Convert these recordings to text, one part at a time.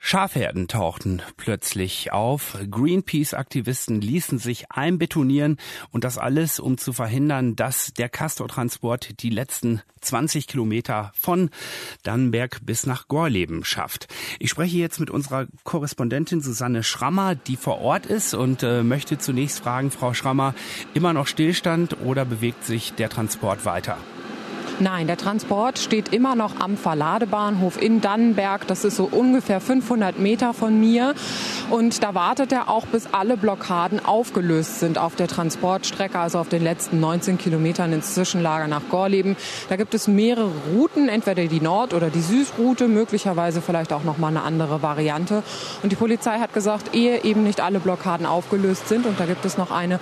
Schafherden tauchten plötzlich auf. Greenpeace-Aktivisten ließen sich einbetonieren und das alles, um zu verhindern, dass der Castortransport die letzten 20 Kilometer von Dannenberg bis nach Gorleben schafft. Ich spreche jetzt mit unserer Korrespondentin Susanne Schrammer, die vor Ort ist und möchte zunächst fragen, Frau Schrammer, immer noch Stillstand oder bewegt sich der Transport weiter? Nein, der Transport steht immer noch am Verladebahnhof in Dannenberg. Das ist so ungefähr 500 Meter von mir. Und da wartet er auch, bis alle Blockaden aufgelöst sind auf der Transportstrecke, also auf den letzten 19 Kilometern ins Zwischenlager nach Gorleben. Da gibt es mehrere Routen, entweder die Nord- oder die Südroute, möglicherweise vielleicht auch noch mal eine andere Variante. Und die Polizei hat gesagt, ehe eben nicht alle Blockaden aufgelöst sind, und da gibt es noch eine,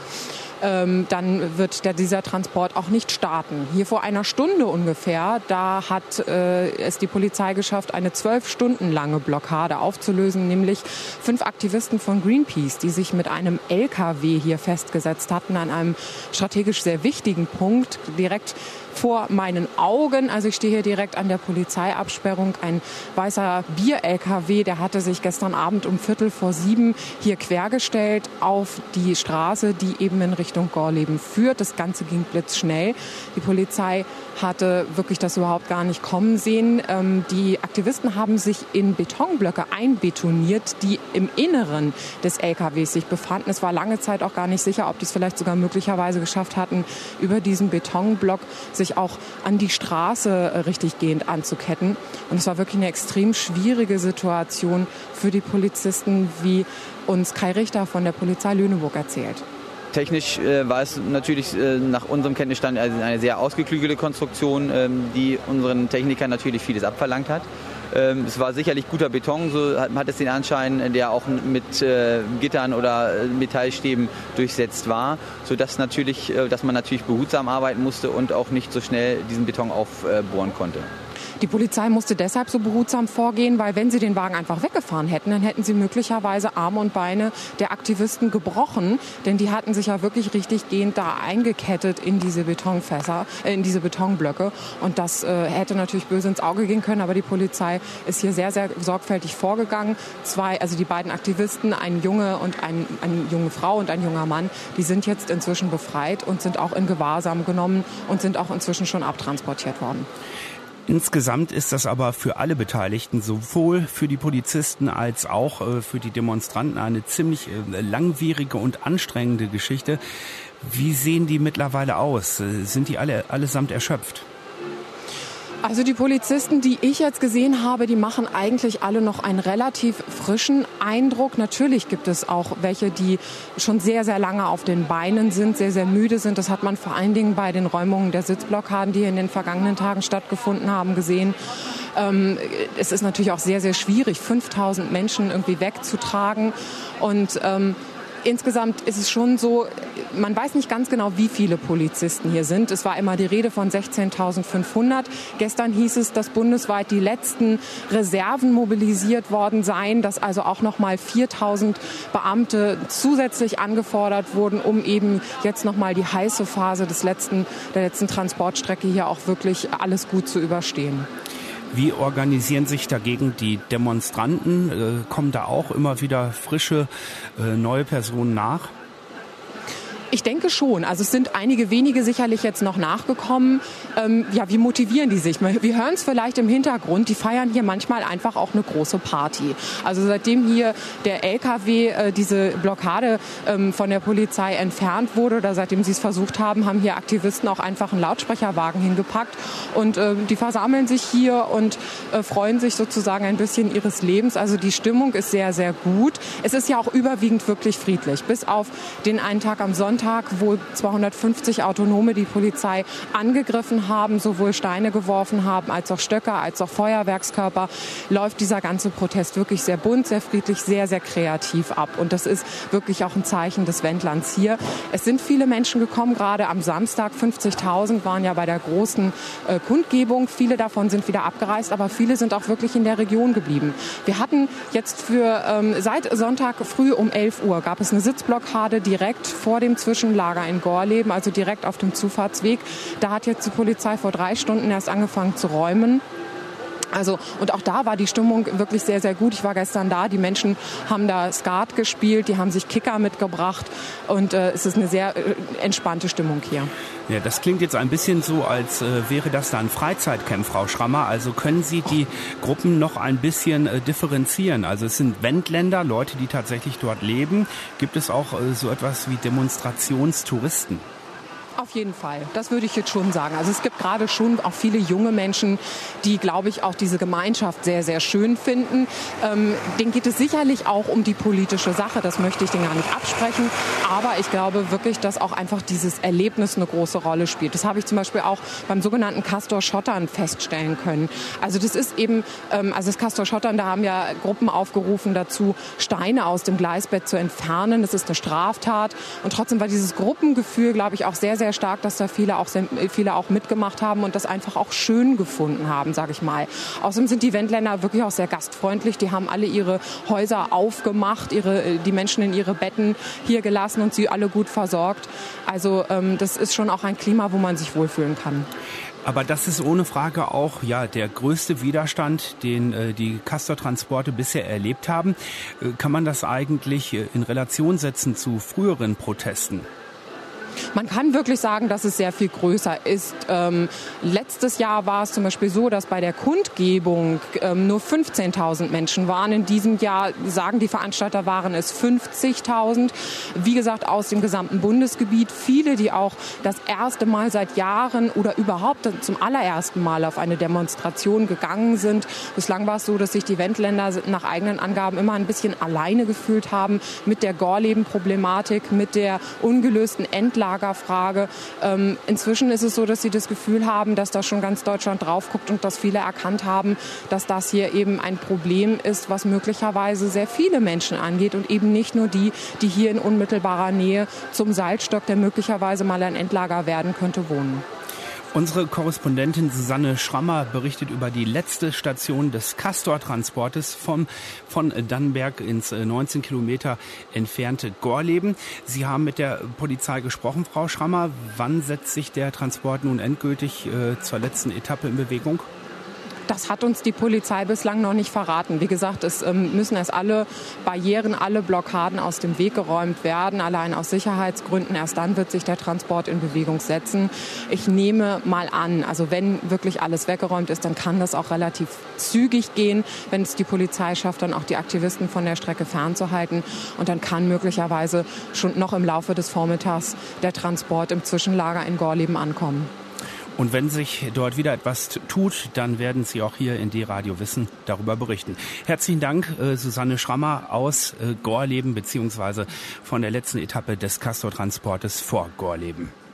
dann wird dieser Transport auch nicht starten. Hier vor einer Stunde ungefähr, da hat es die Polizei geschafft, eine 12 Stunden lange Blockade aufzulösen, nämlich 5 Aktivisten von Greenpeace, die sich mit einem LKW hier festgesetzt hatten, an einem strategisch sehr wichtigen Punkt, direkt vor meinen Augen. Also ich stehe hier direkt an der Polizeiabsperrung. Ein weißer Bier-LKW, der hatte sich gestern Abend um 6:45 hier quergestellt auf die Straße, die eben in Richtung Gorleben führt. Das Ganze ging blitzschnell. Die Polizei hatte wirklich das überhaupt gar nicht kommen sehen. Die Aktivisten haben sich in Betonblöcke einbetoniert, die im Inneren des LKWs sich befanden. Es war lange Zeit auch gar nicht sicher, ob die es vielleicht sogar möglicherweise geschafft hatten, über diesen Betonblock sich auch an die Straße richtig gehend anzuketten. Und es war wirklich eine extrem schwierige Situation für die Polizisten, wie uns Kai Richter von der Polizei Lüneburg erzählt. Technisch war es natürlich nach unserem Kenntnisstand eine sehr ausgeklügelte Konstruktion, die unseren Technikern natürlich vieles abverlangt hat. Es war sicherlich guter Beton, so hat es den Anschein, der auch mit Gittern oder Metallstäben durchsetzt war, sodass dass man natürlich behutsam arbeiten musste und auch nicht so schnell diesen Beton aufbohren konnte. Die Polizei musste deshalb so behutsam vorgehen, weil wenn sie den Wagen einfach weggefahren hätten, dann hätten sie möglicherweise Arme und Beine der Aktivisten gebrochen. Denn die hatten sich ja wirklich richtig gehend da eingekettet in diese Betonfässer, in diese Betonblöcke. Und das hätte natürlich böse ins Auge gehen können. Aber die Polizei ist hier sehr, sehr sorgfältig vorgegangen. Also die beiden Aktivisten, ein Junge und eine junge Frau und ein junger Mann, die sind jetzt inzwischen befreit und sind auch in Gewahrsam genommen und sind auch inzwischen schon abtransportiert worden. Insgesamt ist das aber für alle Beteiligten, sowohl für die Polizisten als auch für die Demonstranten, eine ziemlich langwierige und anstrengende Geschichte. Wie sehen die mittlerweile aus? Sind die allesamt erschöpft? Also die Polizisten, die ich jetzt gesehen habe, die machen eigentlich alle noch einen relativ frischen Eindruck. Natürlich gibt es auch welche, die schon sehr, sehr lange auf den Beinen sind, sehr, sehr müde sind. Das hat man vor allen Dingen bei den Räumungen der Sitzblockaden, die in den vergangenen Tagen stattgefunden haben, gesehen. Es ist natürlich auch sehr, sehr schwierig, 5000 Menschen irgendwie wegzutragen. Und insgesamt ist es schon so, man weiß nicht ganz genau, wie viele Polizisten hier sind. Es war immer die Rede von 16.500. Gestern hieß es, dass bundesweit die letzten Reserven mobilisiert worden seien, dass also auch noch mal 4.000 Beamte zusätzlich angefordert wurden, um eben jetzt noch mal die heiße Phase der letzten Transportstrecke hier auch wirklich alles gut zu überstehen. Wie organisieren sich dagegen die Demonstranten? Kommen da auch immer wieder frische, neue Personen nach? Ich denke schon. Also es sind einige wenige sicherlich jetzt noch nachgekommen. Wie motivieren die sich? Wir hören es vielleicht im Hintergrund. Die feiern hier manchmal einfach auch eine große Party. Also seitdem hier der LKW, diese Blockade von der Polizei entfernt wurde oder seitdem sie es versucht haben, haben hier Aktivisten auch einfach einen Lautsprecherwagen hingepackt. Und die versammeln sich hier und freuen sich sozusagen ein bisschen ihres Lebens. Also die Stimmung ist sehr, sehr gut. Es ist ja auch überwiegend wirklich friedlich. Bis auf den einen Tag am Sonntag, wo 250 Autonome die Polizei angegriffen haben, sowohl Steine geworfen haben, als auch Stöcke, als auch Feuerwerkskörper, läuft dieser ganze Protest wirklich sehr bunt, sehr friedlich, sehr, sehr kreativ ab. Und das ist wirklich auch ein Zeichen des Wendlands hier. Es sind viele Menschen gekommen, gerade am Samstag. 50.000 waren ja bei der großen Kundgebung. Viele davon sind wieder abgereist, aber viele sind auch wirklich in der Region geblieben. Wir hatten jetzt seit Sonntag früh um 11 Uhr gab es eine Sitzblockade direkt vor dem Zwischenlager in Gorleben, also direkt auf dem Zufahrtsweg. Da hat jetzt die Polizei vor 3 Stunden erst angefangen zu räumen. Also, und auch da war die Stimmung wirklich sehr, sehr gut. Ich war gestern da, die Menschen haben da Skat gespielt, die haben sich Kicker mitgebracht und es ist eine sehr entspannte Stimmung hier. Ja, das klingt jetzt ein bisschen so, als wäre das da ein Freizeitcamp, Frau Schrammer. Also können Sie die Gruppen noch ein bisschen differenzieren? Also es sind Wendländer, Leute, die tatsächlich dort leben. Gibt es auch so etwas wie Demonstrationstouristen? Auf jeden Fall, das würde ich jetzt schon sagen. Also es gibt gerade schon auch viele junge Menschen, die, glaube ich, auch diese Gemeinschaft sehr, sehr schön finden. Denen geht es sicherlich auch um die politische Sache, das möchte ich denen gar nicht absprechen. Aber ich glaube wirklich, dass auch einfach dieses Erlebnis eine große Rolle spielt. Das habe ich zum Beispiel auch beim sogenannten Castor Schottern feststellen können. Also das ist eben, also das Castor Schottern, da haben ja Gruppen aufgerufen dazu, Steine aus dem Gleisbett zu entfernen. Das ist eine Straftat. Und trotzdem war dieses Gruppengefühl, glaube ich, auch sehr, sehr stark, dass da viele auch mitgemacht haben und das einfach auch schön gefunden haben, sage ich mal. Außerdem sind die Wendländer wirklich auch sehr gastfreundlich. Die haben alle ihre Häuser aufgemacht, die Menschen in ihre Betten hier gelassen und sie alle gut versorgt. Also das ist schon auch ein Klima, wo man sich wohlfühlen kann. Aber das ist ohne Frage auch der größte Widerstand, den die Castor-Transporte bisher erlebt haben. Kann man das eigentlich in Relation setzen zu früheren Protesten? Man kann wirklich sagen, dass es sehr viel größer ist. Letztes Jahr war es zum Beispiel so, dass bei der Kundgebung nur 15.000 Menschen waren. In diesem Jahr, sagen die Veranstalter, waren es 50.000. Wie gesagt, aus dem gesamten Bundesgebiet. Viele, die auch das erste Mal seit Jahren oder überhaupt zum allerersten Mal auf eine Demonstration gegangen sind. Bislang war es so, dass sich die Wendländer nach eigenen Angaben immer ein bisschen alleine gefühlt haben mit der Gorleben-Problematik, mit der ungelösten Endlagerfrage. Inzwischen ist es so, dass sie das Gefühl haben, dass da schon ganz Deutschland drauf guckt und dass viele erkannt haben, dass das hier eben ein Problem ist, was möglicherweise sehr viele Menschen angeht und eben nicht nur die hier in unmittelbarer Nähe zum Salzstock, der möglicherweise mal ein Endlager werden könnte, wohnen. Unsere Korrespondentin Susanne Schrammer berichtet über die letzte Station des Castor-Transportes von Dannenberg ins 19 Kilometer entfernte Gorleben. Sie haben mit der Polizei gesprochen, Frau Schrammer. Wann setzt sich der Transport nun endgültig zur letzten Etappe in Bewegung? Das hat uns die Polizei bislang noch nicht verraten. Wie gesagt, es müssen erst alle Barrieren, alle Blockaden aus dem Weg geräumt werden, allein aus Sicherheitsgründen. Erst dann wird sich der Transport in Bewegung setzen. Ich nehme mal an, also wenn wirklich alles weggeräumt ist, dann kann das auch relativ zügig gehen, wenn es die Polizei schafft, dann auch die Aktivisten von der Strecke fernzuhalten. Und dann kann möglicherweise schon noch im Laufe des Vormittags der Transport im Zwischenlager in Gorleben ankommen. Und wenn sich dort wieder etwas tut, dann werden Sie auch hier in D-Radio Wissen darüber berichten. Herzlichen Dank, Susanne Schrammer aus Gorleben beziehungsweise von der letzten Etappe des Castor-Transportes vor Gorleben.